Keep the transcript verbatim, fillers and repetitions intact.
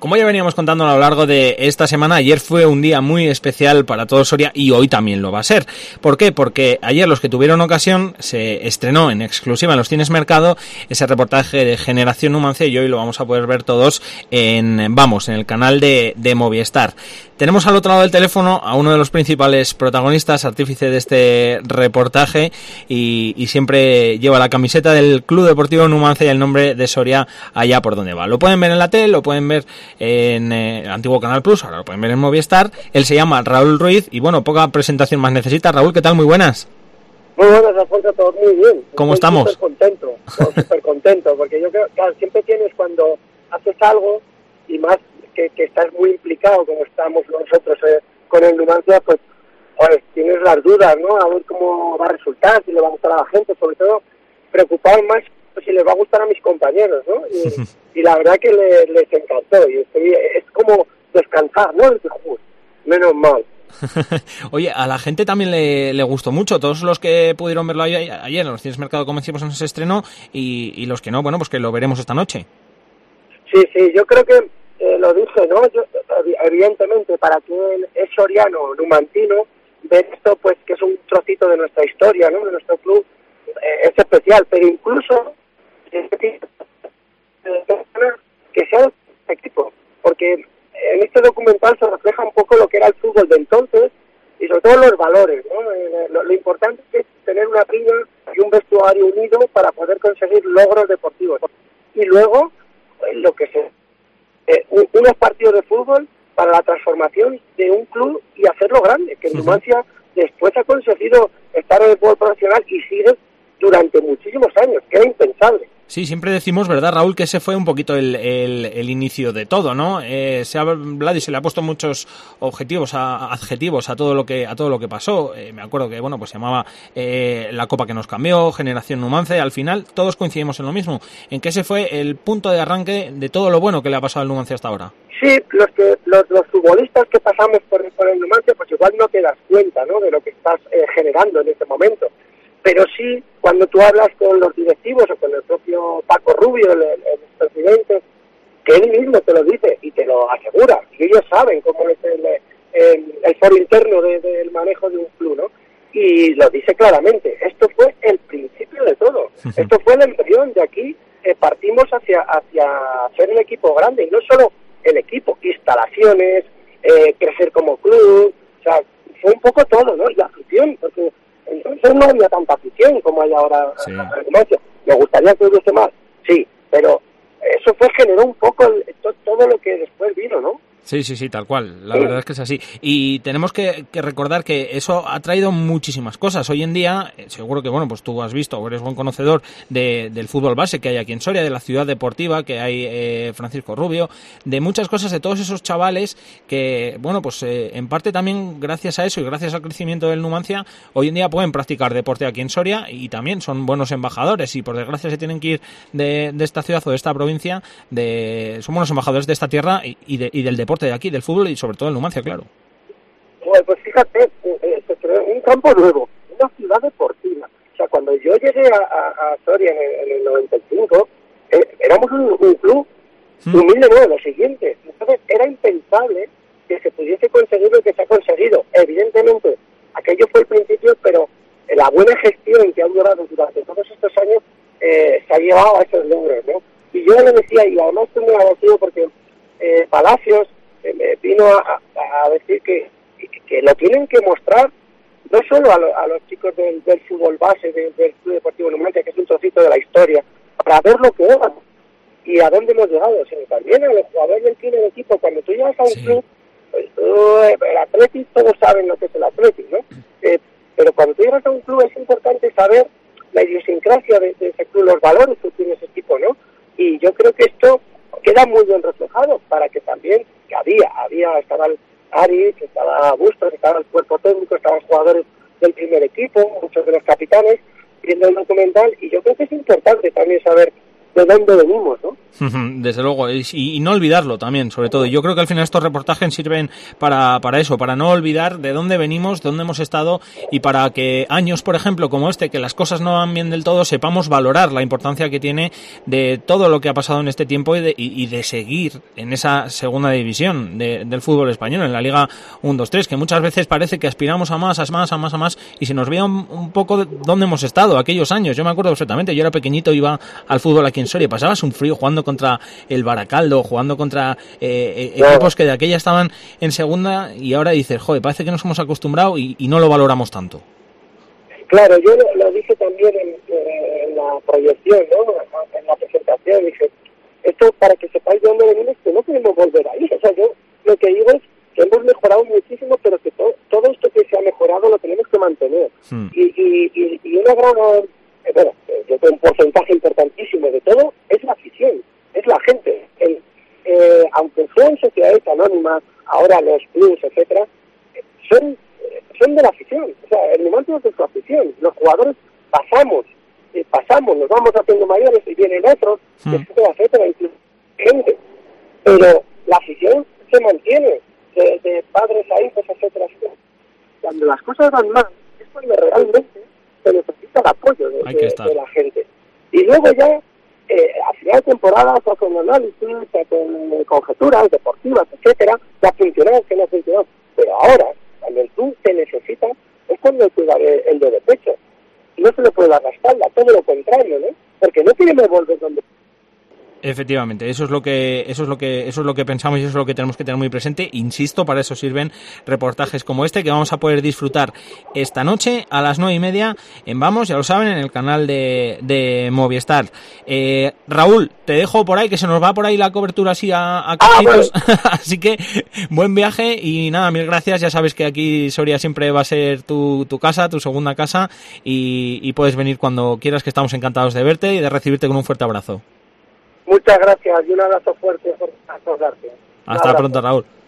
Como ya veníamos contando a lo largo de esta semana, ayer fue un día muy especial para todo Soria y hoy también lo va a ser. ¿Por qué? Porque ayer los que tuvieron ocasión se estrenó en exclusiva en los Cines Mercado ese reportaje de Generación Numancia y hoy lo vamos a poder ver todos en, vamos, en el canal de, de Movistar. Tenemos al otro lado del teléfono a uno de los principales protagonistas, artífice de este reportaje y, y siempre lleva la camiseta del Club Deportivo Numancia y el nombre de Soria allá por donde va. Lo pueden ver en la tele, lo pueden ver en eh, el antiguo Canal Plus, ahora lo pueden ver en Movistar. Él se llama Raúl Ruiz y bueno, poca presentación más necesita. Raúl, ¿qué tal? Muy buenas. Muy buenas, Alfonso, todo muy bien. ¿Cómo Estoy estamos? Súper contento, súper contento, porque yo creo que claro, siempre tienes cuando haces algo y más que, que estás muy implicado, como estamos nosotros eh, con el Numancia, pues, pues tienes las dudas, ¿no? A ver cómo va a resultar, si le va a gustar a la gente, sobre todo preocupar más pues, si les va a gustar a mis compañeros, ¿no? Y, y la verdad que le, les encantó, y estoy, es como descansar, ¿no? Menos mal. Oye, a la gente también le, le gustó mucho, todos los que pudieron verlo ayer, ayer en los Cines Mercado, como decimos, en ese estreno, y, y los que no, bueno, pues que lo veremos esta noche. Sí, sí, yo creo que eh, lo dije, ¿no? Yo, evidentemente, para quien es soriano, numantino, ver esto, pues, que es un trocito de nuestra historia, ¿no? De nuestro club, eh, es especial, pero incluso que sea de equipo, porque en este documental se refleja un poco lo que era el fútbol de entonces y sobre todo los valores, ¿no? Eh, lo, lo importante es tener una piña y un vestuario unido para poder conseguir logros deportivos. Y luego, eh, lo que se eh, unos partidos de fútbol para la transformación de un club y hacerlo grande, que en Numancia después ha conseguido estar en el fútbol profesional y sigue durante muchísimos años, que era impensable. Sí, siempre decimos, ¿verdad, Raúl, que ese fue un poquito el, el, el inicio de todo, ¿no? Eh, se ha hablado y se le ha puesto muchos objetivos, a, adjetivos a todo lo que a todo lo que pasó. Eh, me acuerdo que, bueno, pues se llamaba eh, la Copa que nos cambió, Generación Numancia. Al final todos coincidimos en lo mismo, en que ese fue el punto de arranque de todo lo bueno que le ha pasado al Numancia hasta ahora. Sí, los que los, los futbolistas que pasamos por, por el Numancia, pues igual no te das cuenta, ¿no? De lo que estás eh, generando en este momento. Pero sí, cuando tú hablas con los directivos o con el propio Paco Rubio, el, el presidente, que él mismo te lo dice y te lo asegura, y ellos saben cómo es el, el, el foro interno de, del manejo de un club, ¿no? Y lo dice claramente, esto fue el principio de todo, esto fue el embrión, de aquí eh, partimos hacia, hacia ser el equipo grande, y no solo el equipo, instalaciones, eh, crecer como club, o sea, fue un poco todo, ¿no? Y la afición, porque entonces no había tanta afición como hay ahora sí. En Numancia. Me gustaría que hubiese más, sí, pero eso fue generó un poco el, to, todo lo que después vino, ¿no? Sí, sí, sí, tal cual. La sí. verdad es que es así. Y tenemos que, que recordar que eso ha traído muchísimas cosas. Hoy en día, seguro que, bueno, pues tú has visto o eres buen conocedor de, del fútbol base que hay aquí en Soria, de la ciudad deportiva que hay eh, Francisco Rubio, de muchas cosas, de todos esos chavales que, bueno, pues eh, en parte también gracias a eso y gracias al crecimiento del Numancia, hoy en día pueden practicar deporte aquí en Soria y también son buenos embajadores y por desgracia se tienen que ir de, de esta ciudad o de esta provincia, de son buenos embajadores de esta tierra y, y, de, y del deporte de aquí, del fútbol y sobre todo el Numancia, claro. Bueno, pues fíjate, eh, se creó un campo nuevo, una ciudad deportiva. O sea, cuando yo llegué a, a, a Soria en el, en el noventa y cinco, eh, éramos un, un club hmm. humilde, no, lo siguiente. Entonces era impensable que se pudiese conseguir lo que se ha conseguido. Evidentemente, aquello fue el principio, pero la buena gestión que ha durado durante todos estos años eh, se ha llevado a esos logros, ¿no? Y yo le decía, y además estoy muy agradecido porque Eh, Palacios eh, me vino a, a decir que, que, que lo tienen que mostrar no solo a, lo, a los chicos del, del fútbol base, del, del Club Deportivo Numancia, que es un trocito de la historia, para ver lo que era y a dónde hemos llegado, sino también a los jugadores del primer equipo. Cuando tú llegas a un sí. club, pues, uh, el Athletic, todos saben lo que es el Athletic, ¿no? Eh, pero cuando tú llegas a un club es importante saber la idiosincrasia de, de ese club, los valores que tiene ese equipo, ¿no? Y yo creo que esto queda muy bien reflejado para que también, que había, había, estaba el Ari, que estaba Bustos, estaba el cuerpo técnico, estaban jugadores del primer equipo, muchos de los capitanes, viendo el documental, y yo creo que es importante también saber de dónde venimos, ¿no? Desde luego, y, y no olvidarlo también, sobre todo. Yo creo que al final estos reportajes sirven para, para eso, para no olvidar de dónde venimos, de dónde hemos estado, y para que años, por ejemplo, como este, que las cosas no van bien del todo, sepamos valorar la importancia que tiene de todo lo que ha pasado en este tiempo y de, y, y de seguir en esa segunda división de, del fútbol español, en la Liga uno dos tres, que muchas veces parece que aspiramos a más, a más, a más, a más, y se nos ve un, un poco de dónde hemos estado aquellos años. Yo me acuerdo perfectamente, yo era pequeñito, iba al fútbol aquí en Soria, pasabas un frío jugando contra el Baracaldo, jugando contra eh, eh, equipos que de aquella estaban en segunda, y ahora dices, joder, parece que nos hemos acostumbrado y, y no lo valoramos tanto. Claro, yo lo, lo dije también en, en la proyección, ¿no? En la presentación, dije, esto para que sepáis de dónde venimos, que no queremos volver ahí. O sea, yo lo que digo es que hemos mejorado muchísimo, pero que to, todo esto que se ha mejorado lo tenemos que mantener. Hmm. Y, y, y, y una gran, eh, bueno, yo tengo un porcentaje importantísimo de todo, es la afición. Es la gente. El, eh, aunque sean sociedades anónimas, ahora los clubs, etcétera, son, son de la afición. O sea, el Numancia es de su afición. Los jugadores pasamos, eh, pasamos, nos vamos haciendo mayores y vienen otros, mm. etcétera, etcétera, incluso gente. Pero la afición se mantiene, de, de padres a hijos, etcétera, etcétera. Cuando las cosas van mal, es cuando realmente se necesita el apoyo de, de, de la gente. Y luego ya, Eh, a final de temporada se hacen análisis, se hacen conjeturas deportivas, etcétera, que ha funcionado, que no ha funcionado. Pero ahora, cuando el club te necesita, es cuando te da el, el de pecho. Y no se le puede dar la espalda, todo lo contrario, ¿no? Porque no queremos volver donde... Efectivamente, eso es lo que eso es lo que eso es lo que pensamos y eso es lo que tenemos que tener muy presente. Insisto, para eso sirven reportajes como este que vamos a poder disfrutar esta noche a las nueve y media en Vamos, ya lo saben, en el canal de, de Movistar. Eh, Raúl, te dejo por ahí, que se nos va por ahí la cobertura así a, a casitos. Ah, bueno. Así que buen viaje y nada, mil gracias. Ya sabes que aquí Soria siempre va a ser tu, tu casa, tu segunda casa, y, y puedes venir cuando quieras, que estamos encantados de verte y de recibirte con un fuerte abrazo. Muchas gracias y un abrazo fuerte por acordarte. Hasta pronto, Raúl.